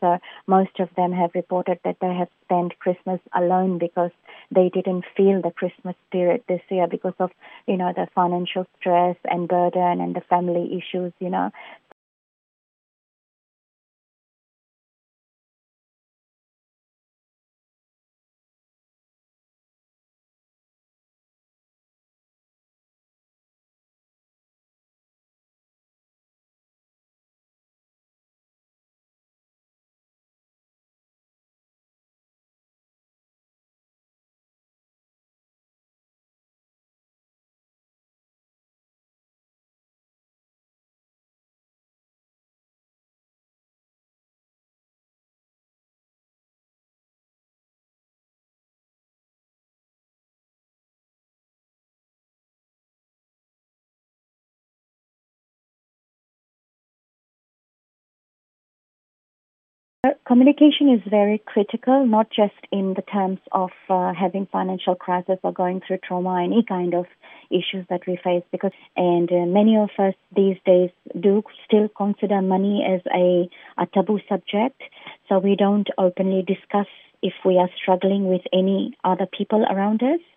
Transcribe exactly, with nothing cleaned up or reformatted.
So most of them have reported that they have spent Christmas alone because they didn't feel the Christmas spirit this year because of, you know, the financial stress and burden and the family issues, you know. Uh, Communication is very critical, not just in the terms of uh, having financial crisis or going through trauma, any kind of issues that we face. Because and uh, many of us these days do still consider money as a, a taboo subject, so we don't openly discuss if we are struggling with any other people around us.